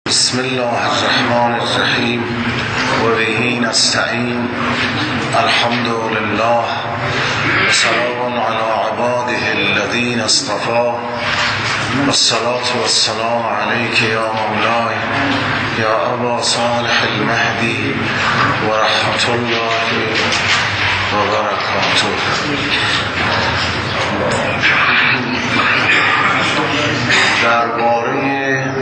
بسم الله الرحمن الرحیم و به نستعین. الحمد لله و سلام علی عباده الذین اصطفى و الصلاة و السلام علیک یا مولای یا ابا صالح المهدی و رحمت الله و برکاته. درباره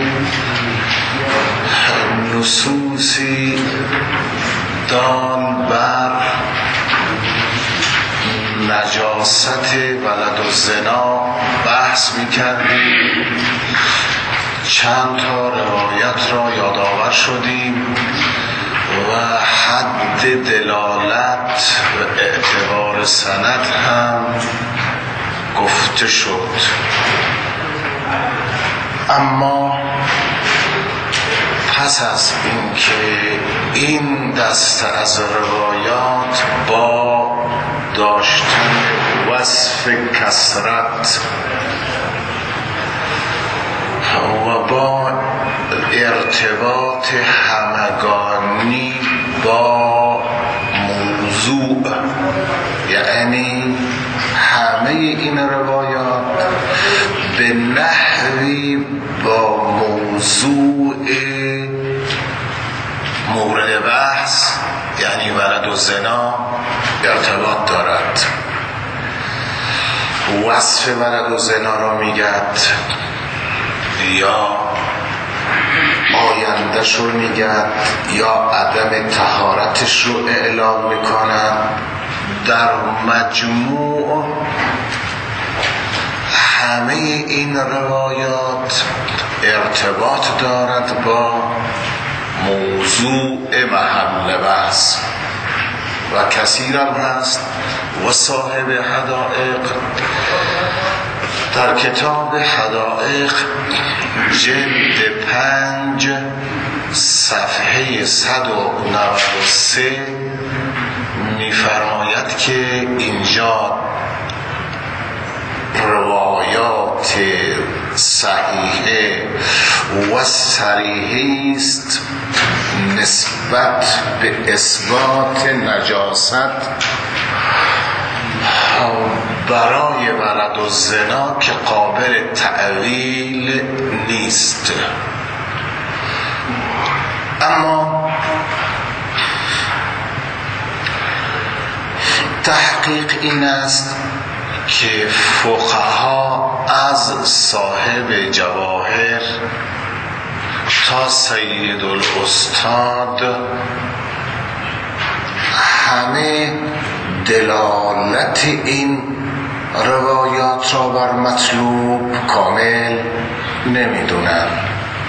نصوصی دال بر نجاست ولد و زنا بحث می‌کردیم. چند تا روایت را یادآور شدیم و حد دلالت و اعتبار سند هم گفته شد. اما پس از اینکه این دسته از روایات با داشتن وصف کثرت و با ارتباط همگانی با موضوع، یعنی همه این روایات به نحوی با موضوع مورد بحث یعنی ولد و زنا ارتباط دارد. وصف ولد و زنا را میگد یا آیندهش رو میگد یا عدم طهارتش رو اعلام میکنند. در مجموع همه این روایات ارتباط دارد با موضوع محل بحث و کثیرا هست و صاحب حدائق در کتاب حدائق جلد 5 صفحه 193 می‌فرماید که اینجا روایات صحیحه و صریحه است نسبت به اثبات نجاست برای ولد و زنا که قابل تأویل نیست. اما تحقیق این است که فقها از صاحب جواهر تا سید الاستاد همه دلالت این روایات را بر مطلوب کامل نمیدونند.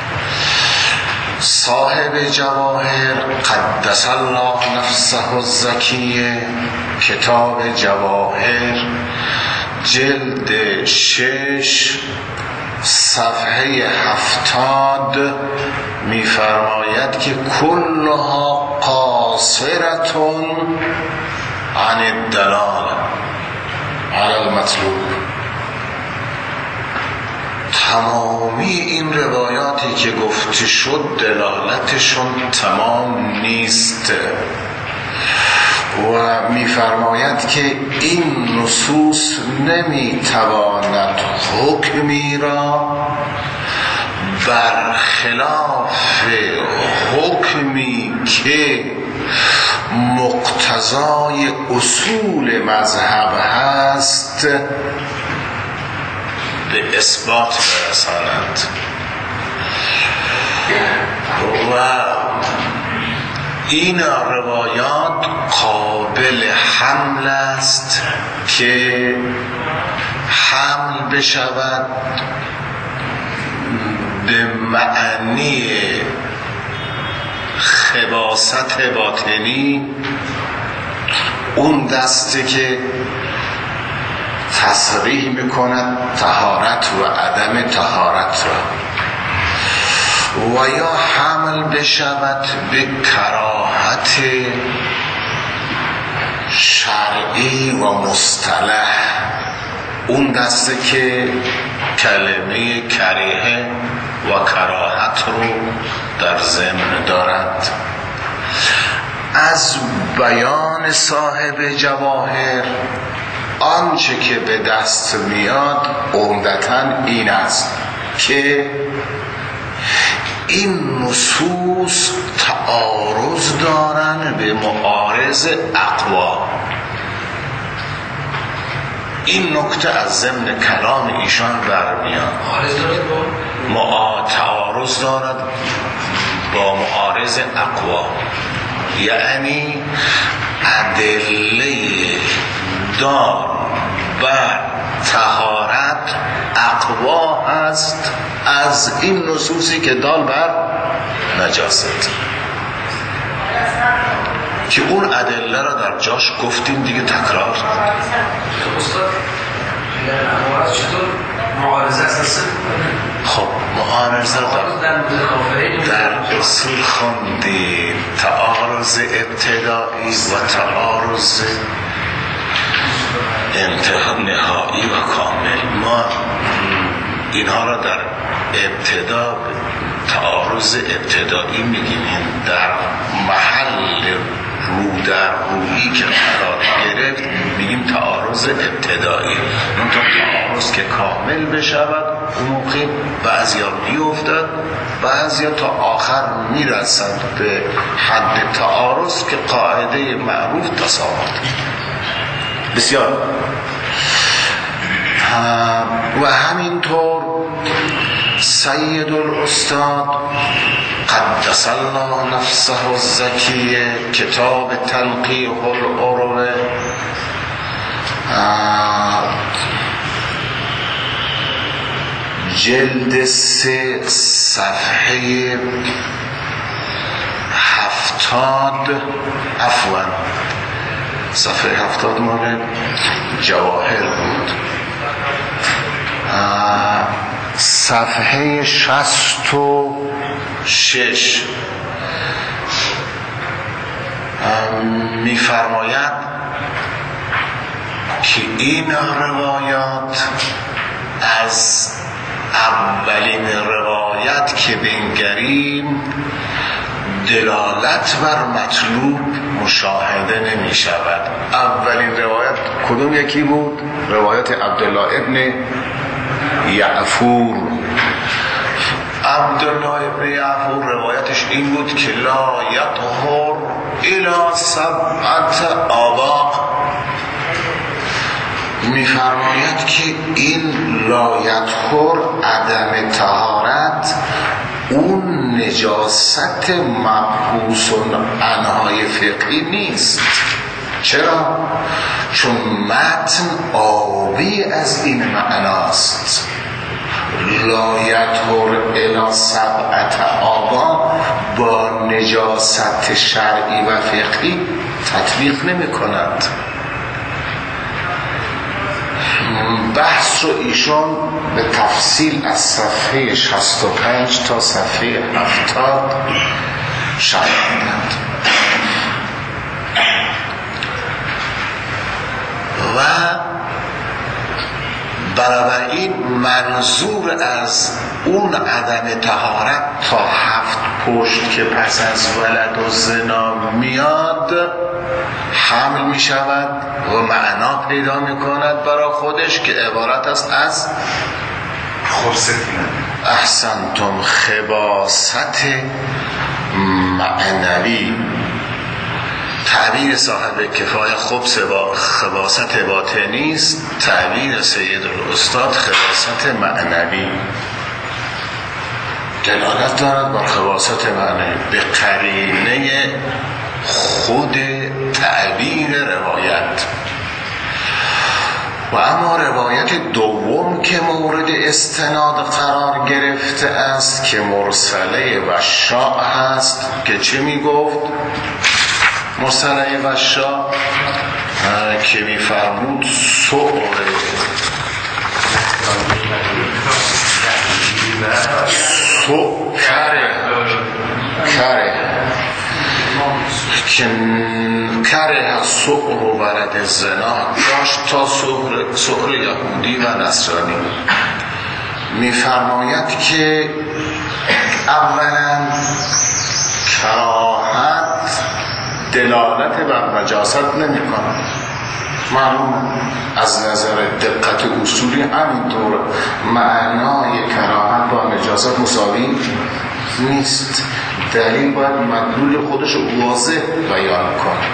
صاحب جواهر قدس الله نفسه الزکیه کتاب جواهر جلد 6 صفحه 70 می‌فرماید که کلها قاصرة عن الدلالة على المطلوب. تمامی این روایاتی که گفته شد دلالتشون تمام نیست و می‌فرماید که این نصوص نمی‌تواند حکمی را برخلاف حکمی که مقتضای اصول مذهب هست به اثبات برساند و این روایات قابل حمل است که حمل بشود به معنی خباثت باطنی، اون دسته که تصریح میکند طهارت و عدم طهارت را، و یا حمل بشود به کراهت شرعی و مصطلح، اون دسته که کلمه کریه و کراهت رو در ضمن دارد. از بیان صاحب جواهر آنچه که به دست میاد عمدتاً این است که این نصوص تعارض دارن به معارض اقوا. این نکته از ضمن کلام ایشان برمیاد. تعارض دارد با معارض اقوا، یعنی ادله دار بر طهارت اقوا هست از این نصوصی که دال بر نجاست، که اون ادله را در جاش گفتیم دیگه، تکرار معارضه اساسی. خب معارضه در اصول خوندیم، تعارض ابتدایی و تعارض نهایی و کامل. ما اینها را در ابتدا تعارض ابتدایی میگیم، در محل رو در رویی که قرار گرفت میگیم تعارض ابتدایی. اون تعارض که کامل بشود اون موقع بعضیا میافتد، بعضیا تا آخر میرسند به حد تعارض که قاعده معروف تساوت. بسیار. و همینطور سید الاستاد قدس الله نفسه الزکیه، کتاب تنقیح العروه، جلد 3 صفحه 70 صفحه 70 مال جواهر بود، صفحه 66 می‌فرماید که این روایات از اولین روایت که بنگریم دلالت بر مطلوب مشاهده نمی شود. اولین روایت کدوم یکی بود؟ روایت عبدالله ابن یعفور. عبدالله ابن یعفور روایتش این بود که لا یطهر الی 7 آباق. می‌فرماید که این لا یطهر، عدم طهارت، اون نجاست مبحوث عنهای فقهی نیست. چرا؟ چون متن آبی از این معناست. لا یطهر الی 7 آبا با نجاست شرعی و فقهی تطبیق نمی کند. بحث رو ایشون به تفصیل از صفحه 65 تا صفحه 70 شرح دادند و بنابراین منظور از اون عدم طهارت تا 7 پشت که پس از ولد و زنا میاد حمل می شود و معنا پیدا می کند برای خودش که عبارت است از احسنتم خباست معنوی. تعبیر صاحب کفایه خباست باطنی است، تعبیر سید الاستاد خباست معنوی. دلالت دارد بر خباست معنوی به قرینه خود تعبیر روایت. و اما روایت دوم که مورد استناد قرار گرفته است که مرسله وشاء هست، که چه می گفت؟ مرسله وشاء که می فرمود کره سؤر و ولد زنا، داشت تا سؤر یهودی و نصرانی. می‌فرماید که اولا کراهت دلالت بر نجاست نمی کنه، معلوم از نظر دقت اصولی همینطور معنای کراهت با نجاست مساوی نیست. دلیل باید مدلول خودش واضح بیان کنه.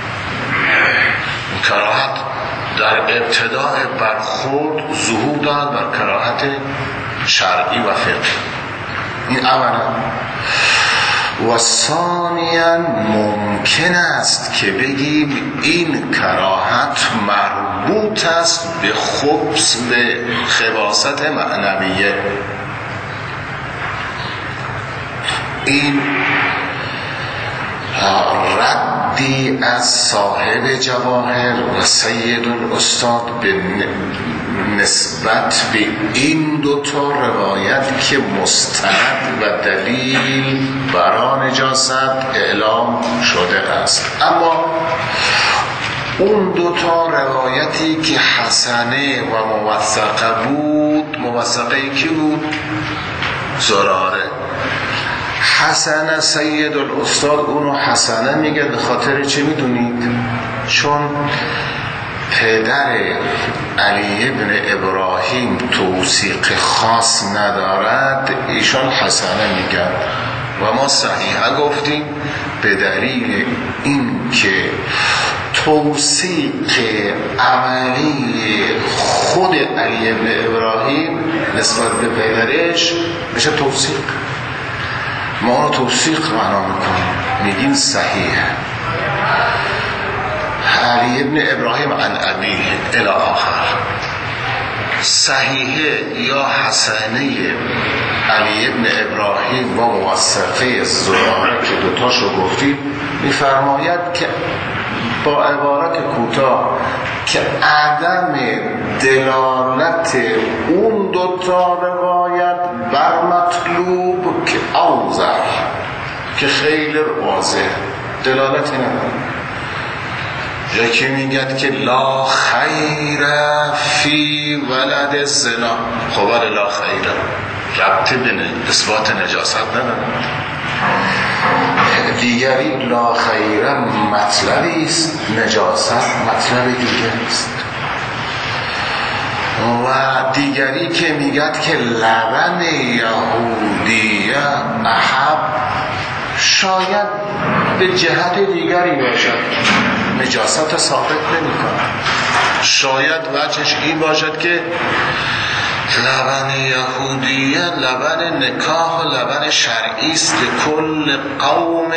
کراهت در ابتداء برخورد ظهور داد بر کراهت شرعی و فقهی، این اولا. و ثانیاً ممکن است که بگیم این کراهت مربوط است به خباثت معنویه. این ردی از صاحب جواهر و سید الاستاد به نسبت به این دوتا روایت که مستند و دلیل برای نجاست اعلام شده است. اما اون دوتا روایتی که حسنه و موثقه بود، موثقه کی بود؟ زراره. حسن سید الاستاد اونو حسنه میگه، به خاطر چه میدونید؟ چون پدر علی ابن ابراهیم توثیق خاص ندارد، ایشان حسنه میگن و ما صحیحه گفتیم به دلیل این که توثیق عملی خود علی ابن ابراهیم نسبت به پدرش میشه توثیق. ما اونو توثیق معنا میکنیم، میگیم صحیحه. علی ابن ابراهیم عن ابیه الی آخر. صحیحه یا حسنه علی ابن ابراهیم با موثقه زراره که دوتاشو گفتیم میفرماید که با عبارت کوتاه که عدم دلالت اون دوتا روایت بر مطلوب که اوضح، که خیلی واضح دلالتی نداره. یکی میگد که لا خیر فی ولد زنا، خب لا خیر ربطی به اثبات نجاست نداره. دیگری لا خیر مطلبی است، نجاست مطلب دیگری است. و دیگری که میگد که لبن یهودیه احب، شاید به جهت دیگری باشد، نجاست ثابت نمی کنه. شاید وجهش این باشد که لبن یهودیه لبن نکاح و لبن شرعی است، کل قوم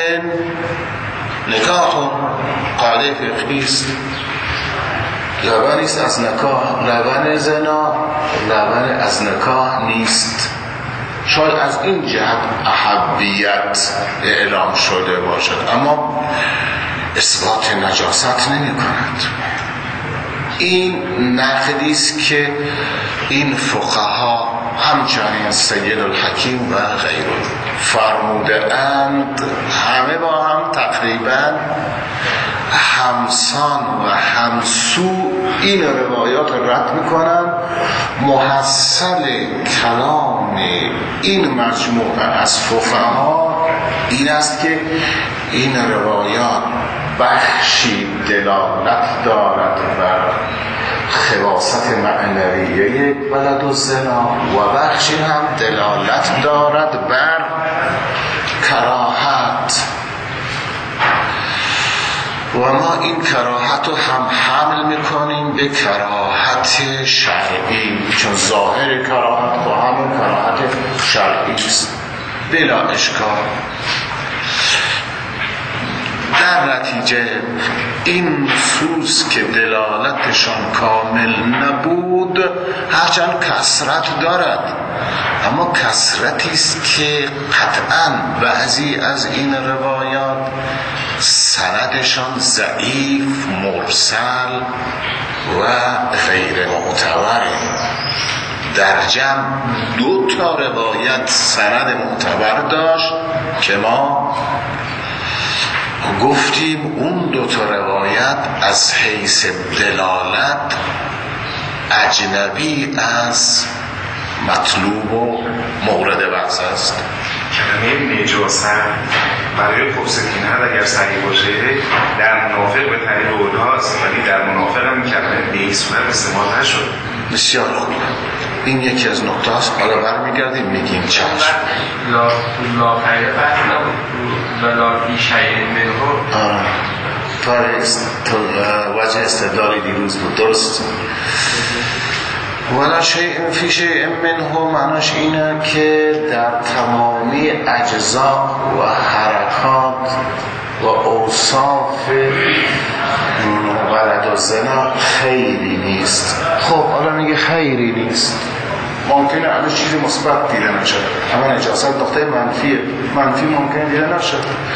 نکاح قاعده فقهی است. لبن است از نکاح، لبن زنا لبن از نکاح نیست. شاید از این جهت احبیت اعلام شده باشد، اما اثبات نجاست نمی کند. این نقدی است که این فقها همچنین سید الحکیم و غیره فرموده اند، همه با هم تقریبا همسان و همسو این روایات رد میکنن. محصل کلام این مجموعه از فقها این است که این روایات بخشی دلالت دارد بر خباثت معنویه ولد الزنا و بخشی هم دلالت دارد بر کراهت، و ما این کراهت رو هم حمل میکنیم به کراهت شرعی، چون ظاهر کراهت با همون کراهت شرعی است بلا اشکال. در نتیجه این نصوص که دلالتشان کامل نبود، هرچند کثرت دارد، اما کثرتی است که قطعاً بعضی از این روایات سندشان ضعیف، مرسل و غیر معتبره. در جمع 2 تا روایت سند معتبر داشت که ما گفتیم اون 2 تا روایت از حیث دلالت اجنبی از مطلوب و مورد بحث است. کلمه نجاست برای پرسکینه اگر صحیح باشه در منافق به تعریف اولهاست، ولی در منافق هم کلمه به این صورت استعمال نشد. بسیار خوب، این یکی از نقطه هست. حالا برمیگردیم میگیم چشم لا خیره بحث نبود ولا فی شیء منه. وجه استدلالی دیروز بود، درست. ولا شیء فی شیء منه معناش اینه که در تمامی اجزا و حرکات و اوصاف ولد و زنا خیری نیست. خب حالا میگه خیری نیست، ممکنه همه چیزی مثبت دیده نشه، اما نجاست نقطه منفی ممکنه دیده نشه.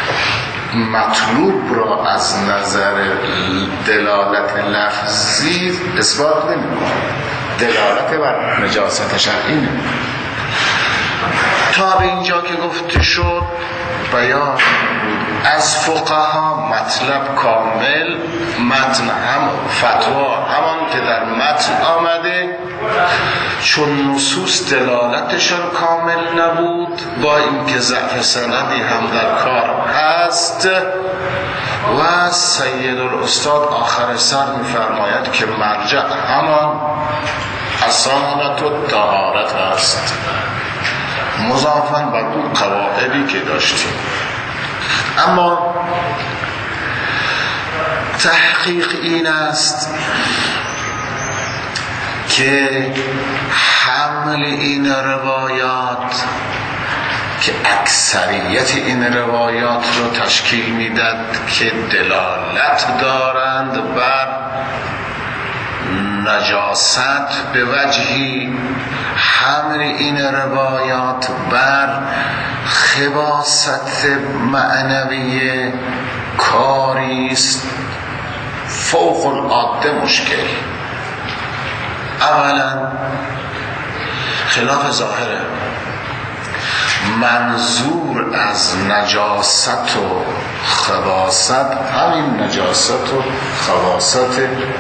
مطلوب را از نظر دلالت لفظی اثبات نمی‌کنه، دلالت بر نجاست شرعی. تا به اینجا که گفته شد بیان از فقها مطلب کامل، متن هم فتوا همان که در متن آمده، چون نصوص دلالتشان کامل نبود، با اینکه ضعف سندی هم در کار هست. و سید الاستاد آخر سر می‌فرماید که مرجع همان اصالت و طهارت است، مضافاً بر اون قواعدی که داشتیم. اما تحقیق این است که حمل این روایات که اکثریت این روایات رو تشکیل میداد که دلالت دارند بر نجاست به وجهی، حمل این روایات بر خباثت معنویه کاریست فوق العاده مشکل. اولا خلاف ظاهره، منظور از نجاست و خباثت همین نجاست و خباثت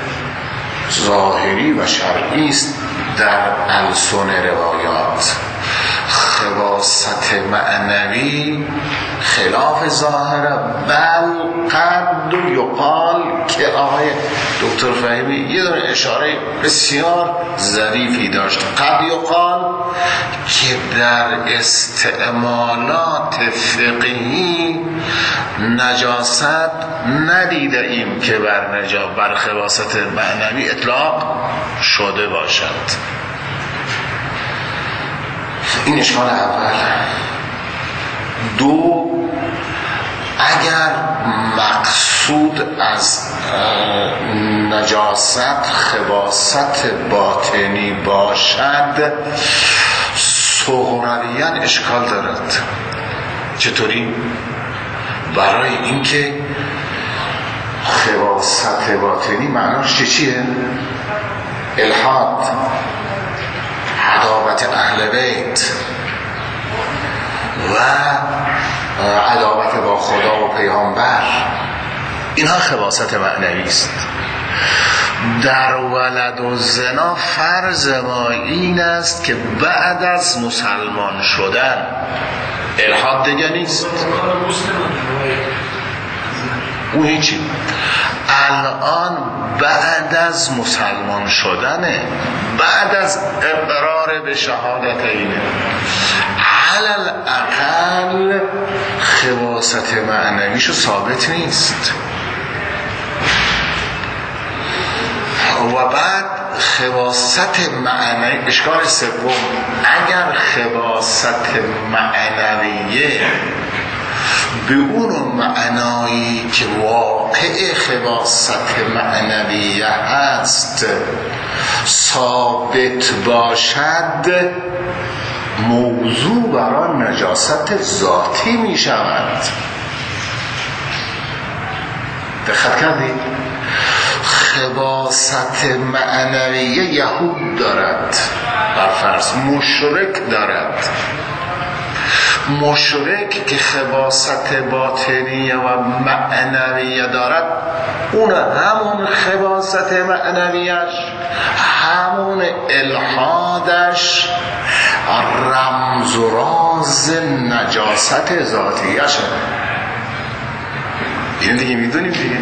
ظاهری و شرعی است در السن روایات. خباثت معنوی خلاف ظاهره، بل قد یقال که آقای دکتر فهیمی یه دونه اشاره بسیار ظریفی داشت، قد یقال که در استعمالات فقهی نجاست ندیده ایم که بر خباثت معنوی اطلاق شده باشد. این اشکال اول. دو، اگر مقصود از نجاست خباثت باطنی باشد صغرویاً اشکال دارد. چطوری؟ برای اینکه خباثت باطنی معناش چیه؟ الحاد، عداوت اهل بیت و عداوت با خدا و پیامبر، اینها خباثت معنوی است. در ولد و زنا فرض ما این است که بعد از مسلمان شدن، الحاد دیگه نیست، اون هیچی، الان بعد از مسلمان شدنه، بعد از اقرار به شهادتینه، علل اقل خباثت معنویشو ثابت نیست. و بعد خباثت معنوی، اشکال سوم، اگر خباثت معنویه به اون معنایی که واقع خباثت معنویه هست ثابت باشد، موضوع برای نجاست ذاتی می شود. دقت کردید؟ خباثت معنویه یهود دارد، برفرض مشرک دارد. مشرک که خباثت باطنیه و معنویه دارد، اون همون خباثت معنویش، همون الحادش رمز و راز نجاست ذاتیش. این دیگه میدونیم دیگه،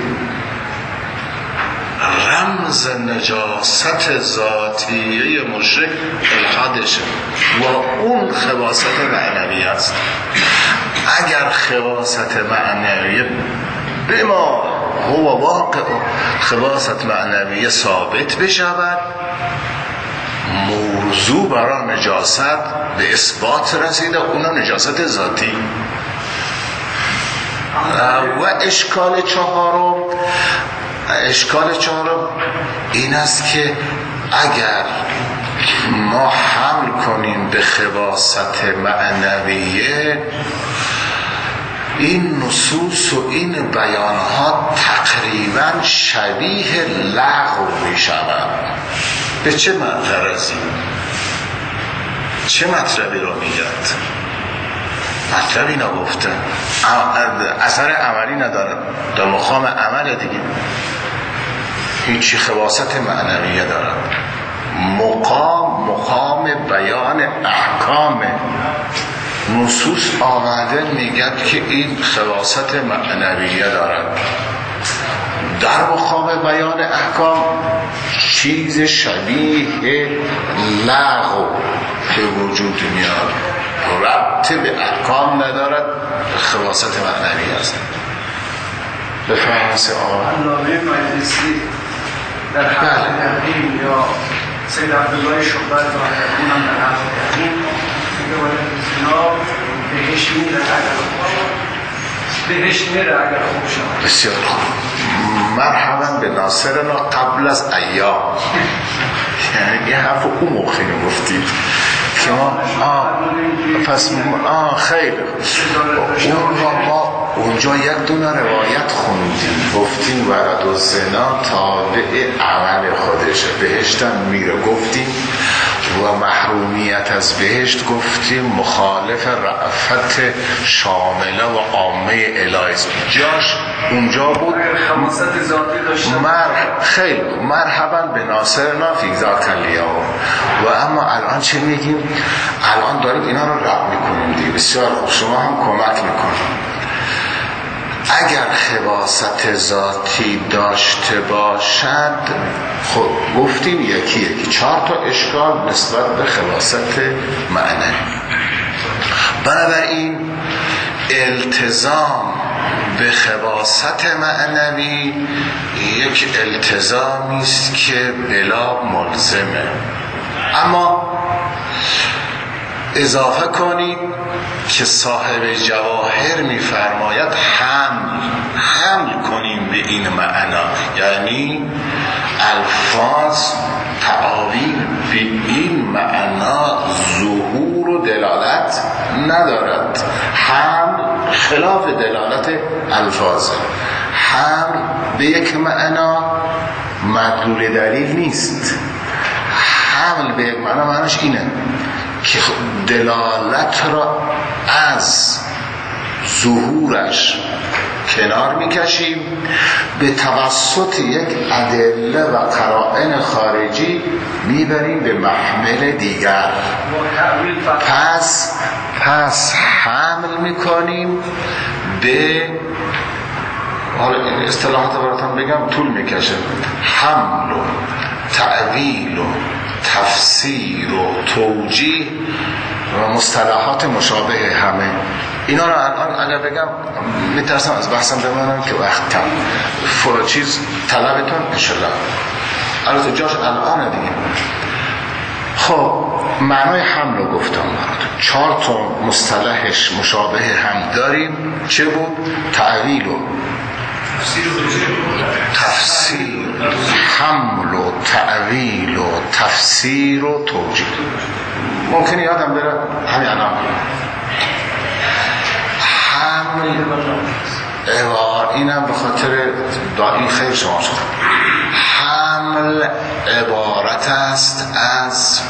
رمز نجاست ذاتیه مشرک الحادشه و اون خواست معنوی است. اگر خواست معنوی به ما هو واقع خواست معنوی ثابت بشود، موضوع برای نجاست به اثبات رسیده، اونم نجاست ذاتی. و اشکال چهارم این است که اگر ما حمل کنیم به خواست معنویه، این نصوص و این بیانات تقریبا شبیه لغو می شود. به چه غرضی؟ چه مطلبی رو میگد؟ مطلبی نگفته، اثر عملی نداره، در مقام عمل دیگه هیچی خواست معنویه داره. مقام بیان احکام نصوص آمده میگد که این خواست معنویه دارد. در مقام بیان احکام چیز شبیه لغو که وجود میاد، ربط به احکام ندارد، خواست معنوی است. بفرمایید آقا. علامه مجلسی در حق تقدیم یا سید عبدالله شعبت اونم در حق تقدیم میگه باید زنا بهش میره اگر خوب شد. بسیار خوب. مرحبا به ناصرنا قبل از ایام. یعنی یه حرف اون موقع گفتید که ما پس خیلی ما اونجا یک دونه روایت خوندیم، گفتیم ولد و زنا تابع عمل خودشه، بهشتم میره گفتیم، و محرومیت از بهشت گفتیم مخالف رأفت شامله و عامه الهیست. جاش اونجا بود خواست ذاتی داشتن. خیلی مرحبا به ناصرنا فی ذاک الیوم. و اما الان چه میگیم؟ الان داریم اینا رو رد میکنیم دیگه. بسیار خوب، شما هم کمک میکنیم. اگر خواست ذاتی داشته باشد، خب گفتیم یکی 4 تا اشکال نسبت به خواست معنوی. بنابراین التزام به خواست معنوی یک التزامی است که بلا ملزمه. اما اضافه کنید که صاحب جواهر می‌فرماید حمل کنیم به این معنا، یعنی الفاظ تعاویل به این معنا ظهور و دلالت ندارد. حمل خلاف دلالت الفاظه. حمل به یک معنا مدلول دلیل نیست. حمل به یک معنا معناش اینه که دلالت را از ظهورش کنار میکشیم، به توسط یک ادله و قرائن خارجی میبریم به محمل دیگر. پس حمل میکنیم به، حالا این اصطلاحات براتون بگم طول میکشه، حمل و تعویل و تفسیر و توجیه و مصطلحات مشابه همه اینا رو الان اگر بگم میترسم از بحثم بمانم که وقت کم چیز طلبتون انشالله البته جاش الان دیگه. خب معنای حمل رو گفتم براتون، 4 تا مصطلحش مشابه هم داریم. چه بود؟ تعویل و تفسیر، حمل و تعویل و تفسیر و توجیه. ممکنه یادم بره همین الان حمل اینم به خاطر این خیر شما شد. حمل عبارت است از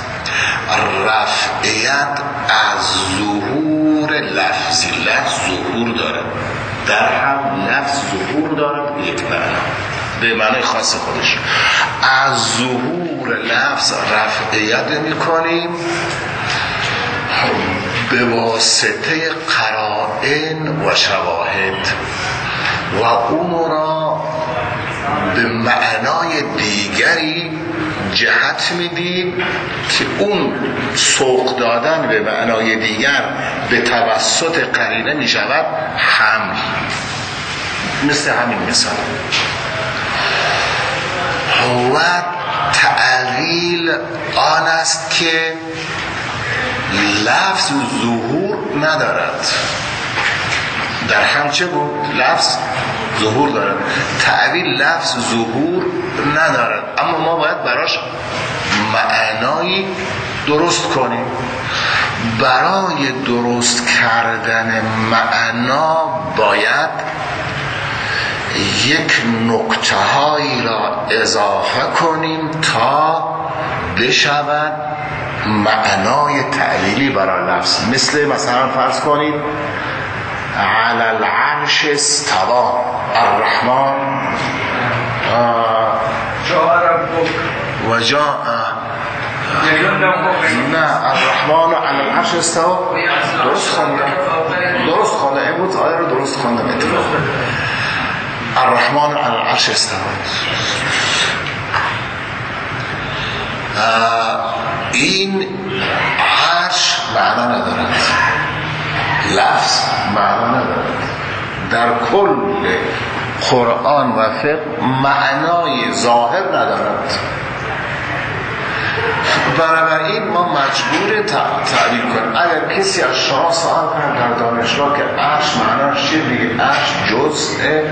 رفعیت از ظهور لفظی. لفظ ظهور داره، در هم لفظ ظهور داره به یک معنا، به معنی خاص خودش. از ظهور لفظ رفعیت میکنیم به واسطه قرائن و شواهد و اون را به معنای دیگری جهت میدیم که اون سوق دادن به معنای دیگر به توسط قرینه میشود حمل. مثل همین مثال و تعلیل آن است که لفظ ظهور ندارد. در هم چه بود؟ لفظ ظهور دارد. تعلیل لفظ ظهور ندارد، اما ما باید براش معنایی درست کنیم. برای درست کردن معنا باید یک نکته هایی را اضافه کنیم تا بشود معنای تعلیلی برای لفظ. مثلا فرض کنید علی العرش استوى الرحمن جاء ربک و جاء نه الرحمن علی العرش استوى. درست خواندم امروز آیه رو درست خواندم. الرحمن علی العرش استوى. این عرش معنا ندارد، لفظ معنا ندارد. در کل قرآن و فقه معنای ظاهر ندارد. بنابراین ما مجبور تعبیر کنیم. اگر کسی از شما سوال کنه در دانشگاه که عرش معناش چیه، میگه عرش جزء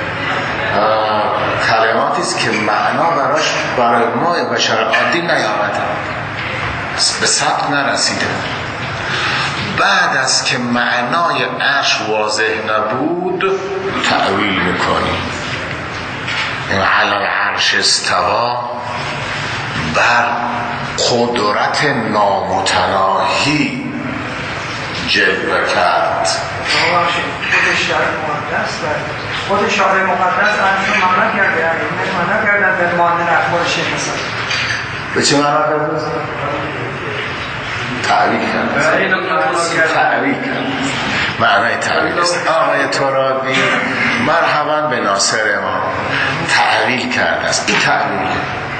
کلماتی است که معنا برای ما بشر عادی نیامده، به ثبت نرسیده. بعد از که معنای عرش واضح نبود تأویل میکنیم. علی العرش استوى بر قدرت نامتناهی جلوه کرد. خود شارع مقدس انشون معنا کرده، معنا کردن به مانن اخبار شیخ مثلا. به چه معنا کرده؟ تعویل کرد. تعویل کرد. معنای تعویل است. آقای ترابی مرحبا به ناصر ما. تعویل کرده است. این تعویل.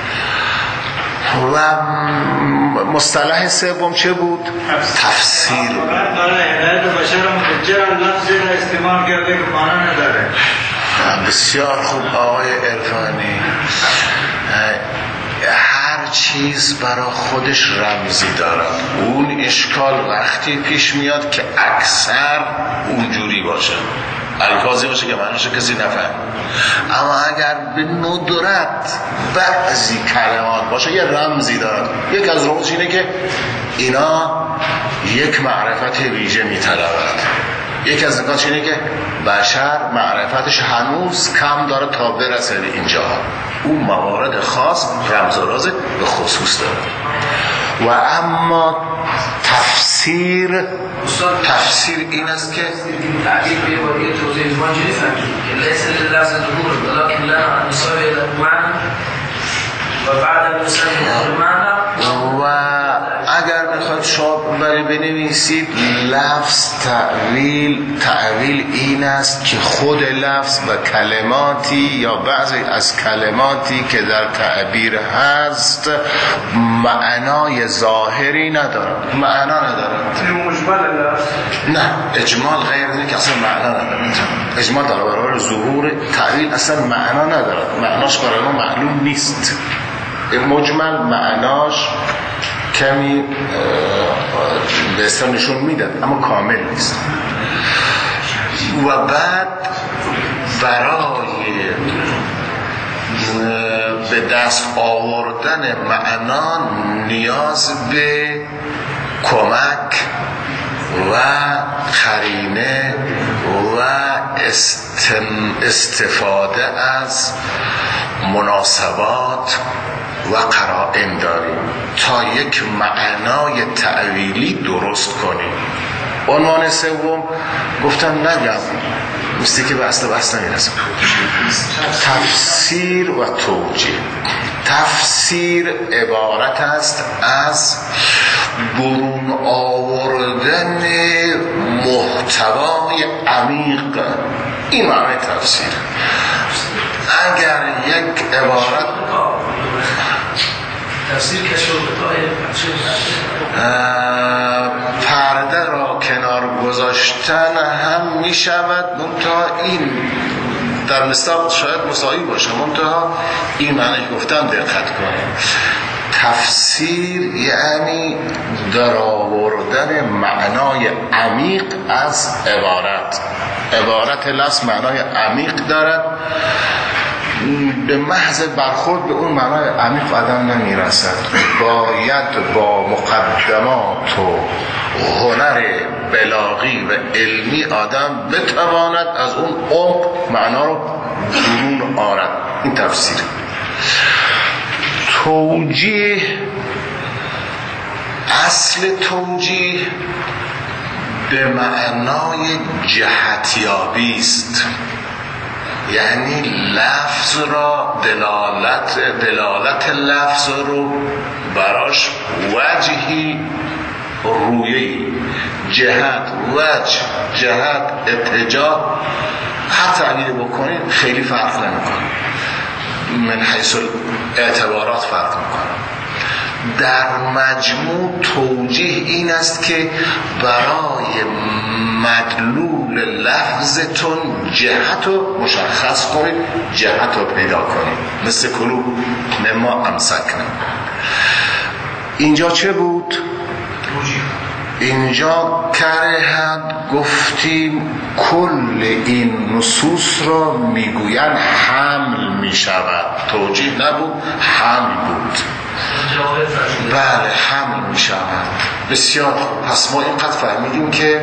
و مصطلح سوم چه بود؟ تفسیر. بشر متجر لفظی را استعمال کرده که معنا نداره. بسیار خوب آقای عرفانی. هر چیز برای خودش رمزی دارد. اون اشکال وقتی پیش میاد که اکثر اونجوری باشه، الفاظی باشه که معنیش کسی نفهم. اما اگر به ندرت بعضی کلمات باشه یه رمزی دارد، یک از رمزش اینه که اینا یک معرفت ویژه میطلبند. یک از نکاتش اینه که بشر معرفتش هنوز کم داره تا برسه به اینجا. اون موارد خاص رمز و راز به خصوص داره. و اما تفسیر این است که تعبیر به وادی توضیح زمان چیزی فهمید که لیس للفظ ظهور ولكن لنا ان نصابه الى المعنى و بعد ان نصابه الى المعنى. و اگر بخواید شما برای بنویسید لفظ تعویل این است که خود لفظ و کلماتی یا بعضی از کلماتی که در تعبیر هست معنای ظاهری ندارد، معنا ندارد. نه، اجمال غیر اینه که اصلا معنا ندارد. اجمال در برابر ظهور تعویل اصلا معنا ندارد، معناش برای ما معلوم نیست. مجمل معناش کمی به اصلا نشون میداد اما کامل نیست. و بعد برای به دست آوردن معنا نیاز به کمک و قرینه و استفاده از مناسبات و قرائن داریم تا یک معنای تعویلی درست کنیم. عنوان سوم گفتم نگم، مثل که به اصل بحث نمیرسم. تفسیر و توجیه. تفسیر عبارت است از برون آوردن بردن محتوای عمیق، این معنی تفسیر. اگر یک عبارت تفسیر کشف پرده را کنار گذاشتن هم می شود، منتها این در مصداق شاید مساوی باشه، منتها این معنی گفتم دقت کنیم. تفسیر یعنی در آوردن معنای عمیق از عبارت. عبارت لفظ معنای عمیق دارد، به محض برخورد به اون معنای عمیق آدم نمیرسد، باید با مقدمات و هنر بلاغی و علمی آدم بتواند از اون عمق معنا رو درون آرد. این تفسیر. توجیه، اصل توجیه به معنای جهتیابی است، یعنی لفظ را دلالت لفظ رو براش وجهی، رویه‌ای، جهت، وجه، جهت، اتجاه، هر تعبیر بکنید خیلی فرق نمی‌کنه، من حیث اعتبارات فرق می‌کنه. در مجموع توجیه این است که برای مدلول لفظتون جهت رو مشخص کنید، جهت رو پیدا کنید. مثل کلو مما امسکنا. اینجا چه بود؟ اینجا کرهند گفتیم کل این نصوص را میگویند حمل میشود. توجیه نبود، حمل بود. بله، حمل میشود. بسیار. پس ما اینقدر فهمیدیم که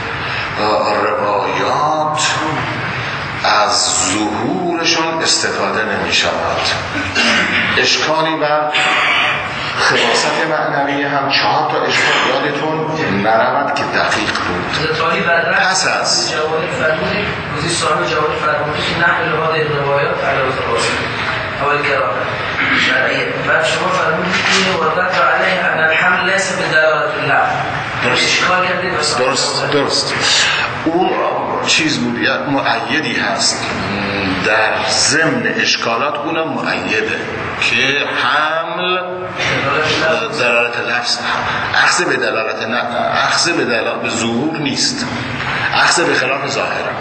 روایات از ظهورشون استفاده نمی شود. اشکالی بر خلاصت معنوی هم 4 تا اشکال یادتون نرود که دقیق بود. پس از جواب فرمودی گذی صاحب جواب فرمودی که نحل هذه روایات علاوه القاسم اول کلام شرعیه. بعد شما فرمودید که وردت علیه ان الحمل لیس بدلالت الله. درست. اون چیز بود، یا مؤیدی هست در ضمن اشکالات، اونم مؤیده که حمل دلالت لفظ، اخذ به دلالت اخذ به ظهور نیست، اخذ به خلاف ظاهره.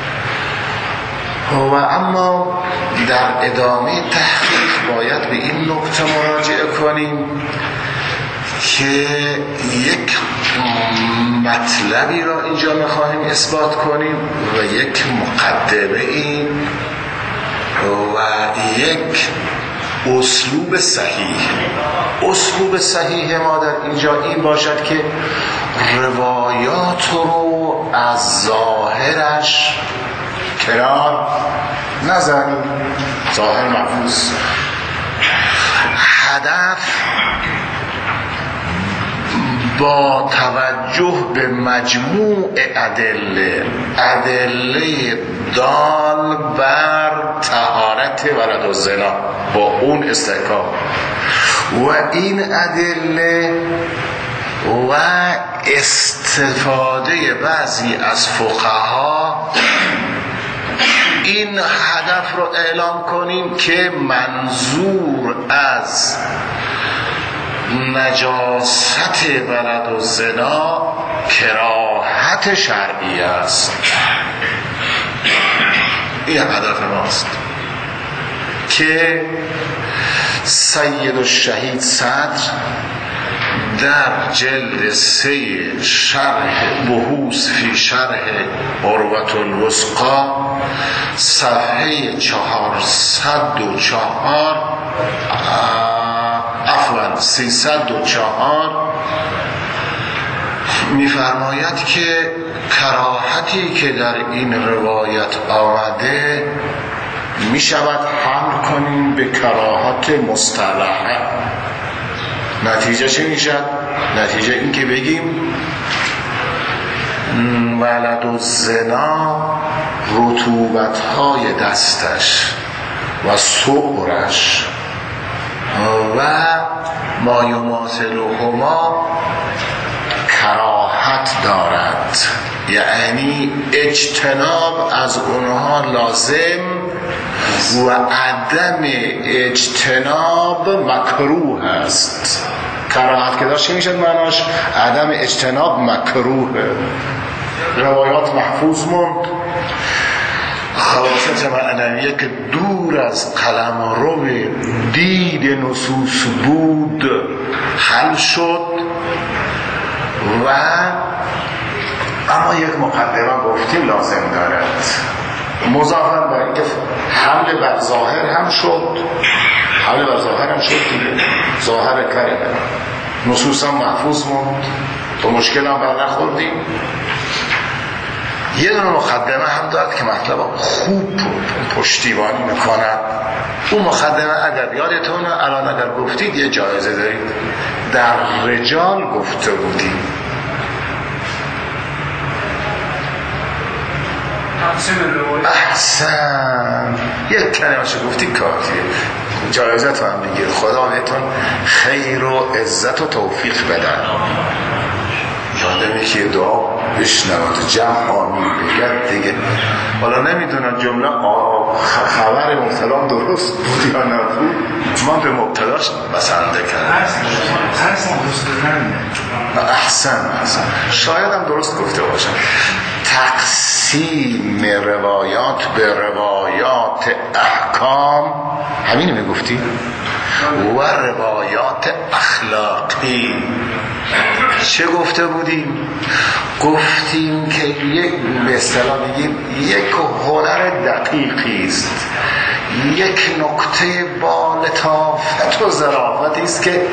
و اما در ادامه تحقیق باید به این نکته مراجعه کنیم که یک مطلبی را اینجا می‌خواهیم اثبات کنیم و یک مقدمه این و یک اسلوب صحیح. اسلوب صحیح ما در اینجا این باشد که روایات رو از ظاهرش کنار نزنیم، ظاهر محفوظ. هدف با توجه به مجموع ادله دال بر طهارت ولد الزنا با اون استحکام و این ادله و استفاده بعضی از فقها این هدف رو اعلام کنیم که منظور از نجاست ولد الزنا کراهت شرعی است. این هدف ماست که سید الشهید صدر در جلد 3 شرح بحوث فی شرح عروة الوثقی صفحه 304 می‌فرماید که کراهتی که در این روایت آمده می شود حمل کنیم به کراهت مصطلحه. نتیجه چه می شود؟ نتیجه این که بگیم ولد الزنا رطوبت‌های دستش و سعرش و ما یماثلهما کراهت دارد، یعنی اجتناب از اونها لازم و عدم اجتناب مکروه است. کراهت که داشت میشد معناش عدم اجتناب مکروه. روایات محفوظ موند. خلاصه معنویه که دور از قلمرو دید نصوص بود حل شد. و اما یک مقدمه گفتیم لازم دارد، مضافاً با اینکه حمل بر ظاهر هم شد، حمل بر ظاهر هم شد دیگه، ظاهر کردن نصوص هم محفوظ موند، تو مشکل هم بر نخوردیم. یه دونه مقدمه هم داد که مطلب خوب پشتیبانی میکنن. اون مقدمه اگر یادتونه الان اگر گفتید یه جایزه دارید، در رجال گفته بودیم. احسن، یک کلمه‌شو گفتی کافیه، جایزه تو هم میگیر. خدا بهتون خیر و عزت و توفیق بدن. یادم که دعا بشنوید جمع آمین بگرد دیگه. حالا نمیدونم جمله خبر مبتلا درست بود یا نبود، من به مبتلاش بسنده کردم. احسن شاید هم درست گفته باشم. تقسیم روایات به روایات احکام، همینه میگفتی؟ و روایات اخلاقی. چه گفته بودیم؟ گفتیم که یک به اصطلاح میگیم یک هنر دقیقی است، یک نکته با لطافت و ظرافتی است که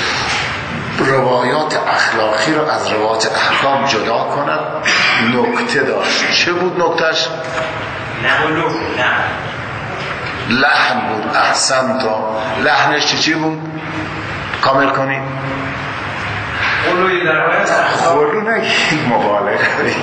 روایات اخلاقی رو از روایات احکام جدا کند. نکته داشت. چه بود نکتهش؟ لحن بود. احسن تا لحنش چی بود؟ کامل کنید. خلو نگید، مبالغه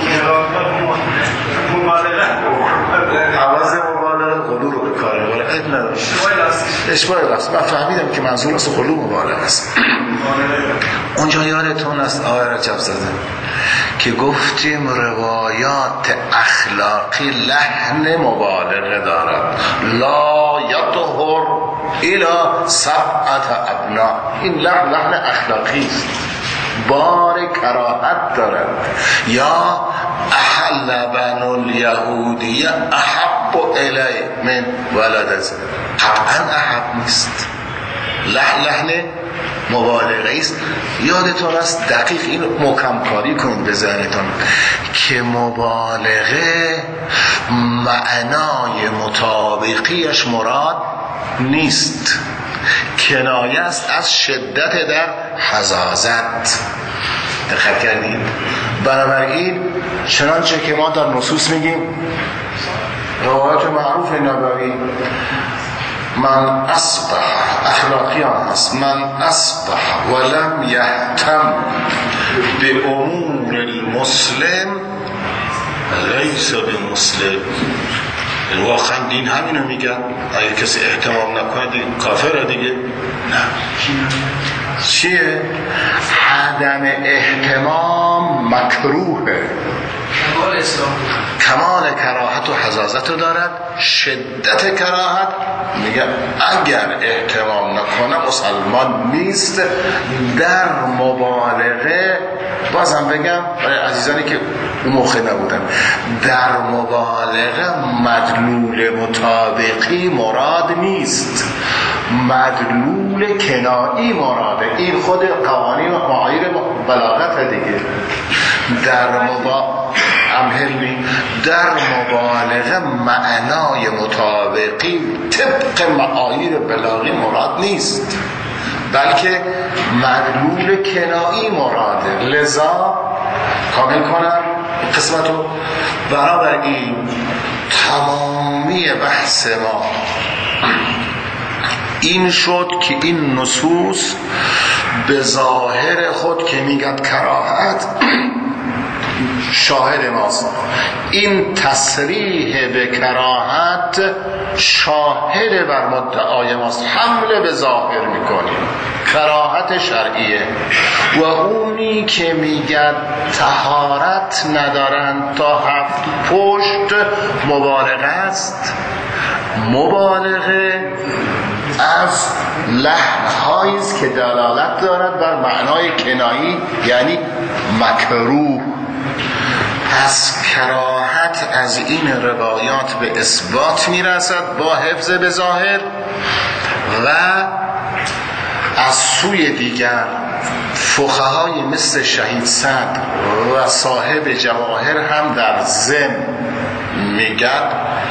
عوض مبالغه خلو رو به کار باره اد نداشت. اشباه لست. من فهمیدم که منظور است خلو مبالغه است. اونجا یادتون است آقای رجب زاده که گفتیم روایات اخلاقی لحن مبالغه دارد. لا یطهر الی سبعة ابناء. این لحن اخلاقی است، بار کراهت دارد. یا احل بنو الیهودیه احب الی من ولد زن. قطعا احب نیست، لحن مبالغه است. یادتون است دقیق این محکم کاری کنید به ذهنتون که مبالغه معنای مطابقیش مراد نیست، کنایه است از شدت در حزازت. دقت کردید؟ بنابراین چنانچه که ما در نصوص میگیم، روایت معروف نبوی، من اصبح، اخلاقیان هست، من اصبح ولم یهتم به امور المسلم لیس به مسلم. واقعا دین همینو میگن، اگه کسی احتمام نکنه کافره دیگه. نه، چیه؟ عدم احتمام مکروهه. کمال کراهت و حزازت دارد. شدت کراهت میگه اگر احتمام نکنه مسلمان نیست. در مبالغه بازم بگم برای عزیزانی که اون موقع نبودن، در مبالغه مدلول مطابقی مراد نیست، مدلول کنایی مراده. این خود قوانین و معایر بلاغت دیگه. در مبالغه معنای مطابقی طبق معایر بلاغی مراد نیست، بلکه مدلول کنایی مراده. لذا کامل کنم قسمتو. بنابراین تمامی بحث ما این شد که این نصوص به ظاهر خود که میگن کراهت شاهد ماست. این تصریح به کراهت شاهد بر مدعای ماست. حمله به ظاهر میکنیم، کراهت شرعیه. و اونی که میگن طهارت ندارن تا 7 پشت مبالغه است. مبالغه از لحن‌هایی است که دلالت دارد بر معنای کنایی، یعنی مکروه. پس کراهت از این روایات به اثبات میرسد با حفظ به ظاهر، و از سوی دیگر فقهای مثل شهید صدر و صاحب جواهر هم در ضمن میگن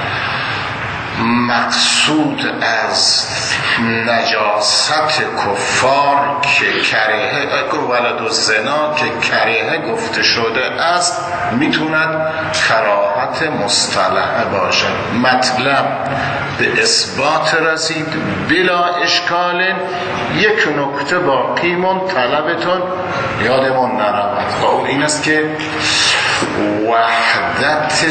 مقصود از نجاست کفار که کریه ولد الزنا که کریه گفته شده است میتوند کراهت مصطلحه باشد. مطلب به اثبات رسید بلا اشکال. یک نکته باقیمون طلبتون یادمون نرود و اون این است که وحدت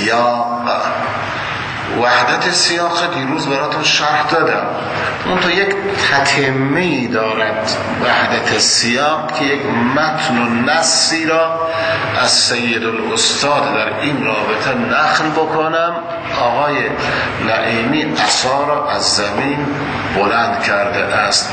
سیاق دیروز براتون شرح دادم. اون تو یک تتمه‌ای دارد وحدت سیاق که یک متن و نصی را از سید الاستاد در این رابطه نقل بکنم. آقای نعیمی عصا را از زمین بلند کرده است.